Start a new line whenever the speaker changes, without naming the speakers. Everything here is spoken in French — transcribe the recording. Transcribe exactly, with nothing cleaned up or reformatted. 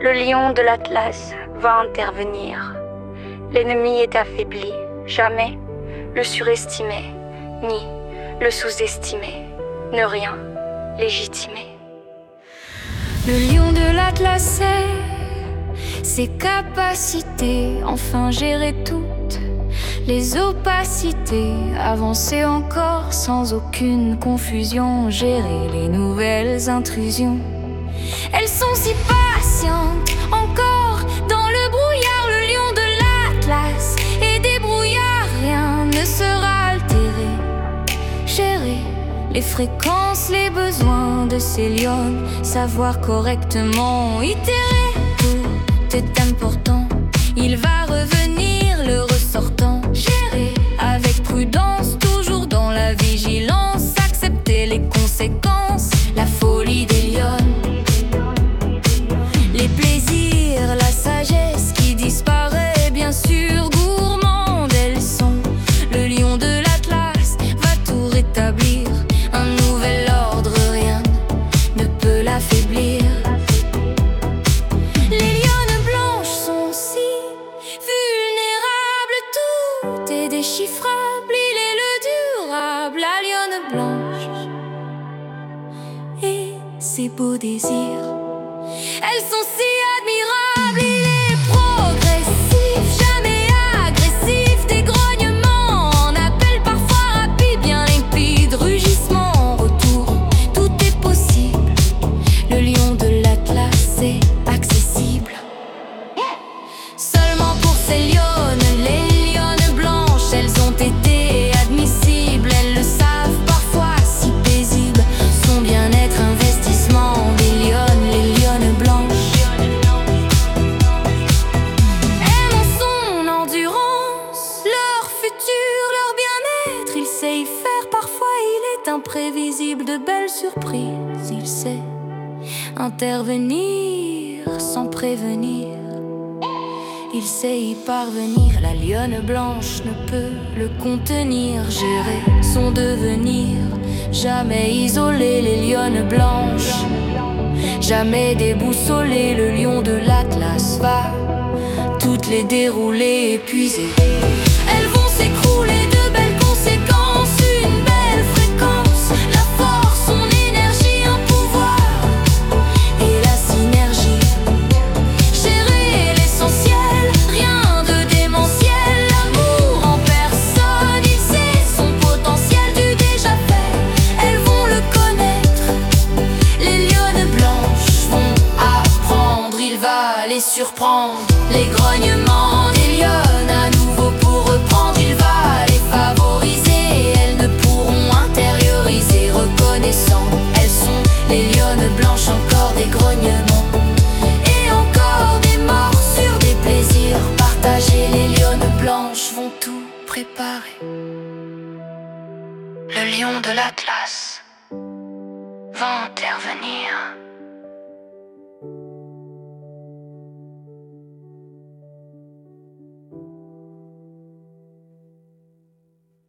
Le lion de l'Atlas va intervenir. L'ennemi est affaibli, jamais le surestimer, ni le sous-estimer, ne rien légitimer.
Le lion de l'Atlas sait ses capacités, enfin gérer toutes les opacités, avancer encore sans aucune confusion, gérer les nouvelles intrusions. Elles sont si patientes, encore dans le brouillard, le lion de l'Atlas est débrouillard, rien ne sera altéré. Gérer les fréquences, les besoins de ces lions, savoir correctement itérer, tout est important. Il va revenir le ressortant, gérer avec prudence, toujours dans la vigilance, accepter les conséquences, la folie des lions. Les plaisirs, la sagesse qui disparaît, bien sûr, gourmande elles sont. Le lion de l'Atlas va tout rétablir, un nouvel ordre, rien ne peut l'affaiblir. Les lionnes blanches sont si vulnérables, tout est déchiffrable, il est le durable, la lionne blanche et ses beaux désirs. Elles sont si admirables, il est progressif, jamais agressif, des grognements en appel parfois rapide, bien limpide, rugissement en retour, tout est possible. Le lion de l'Atlas est accessible. Seulement pour ces lionnes, les lionnes blanches, elles ont été admissibles, elles le savent parfois si paisibles, son bien-être investissement des lionnes, les lionnes blanches. Aimant son endurance, leur futur, leur bien-être, il sait y faire, parfois il est imprévisible, de belles surprises, il sait intervenir sans prévenir. Il sait y parvenir, la lionne blanche ne peut le contenir, gérer son devenir, jamais isoler les lionnes blanches, jamais déboussoler. Le lion de l'Atlas va toutes les dérouler, épuiser. Elles vont s'écrouler, de belles conséquences, une belle fréquence, la force, son énergie, un pouvoir et la synergie. Gérer l'essentiel, rien de démentiel, l'amour en personne, il sait son potentiel du déjà fait. Elles vont le connaître, les lionnes blanches vont apprendre, il va les surprendre. Les grognements des lionnes à nouveau pour reprendre, il va les favoriser, elles ne pourront intérioriser, reconnaissant, elles sont les lionnes blanches, encore des grognements et encore des morsures, des plaisirs partagés. Les lionnes blanches vont tout préparer. Le lion de l'Atlas va intervenir.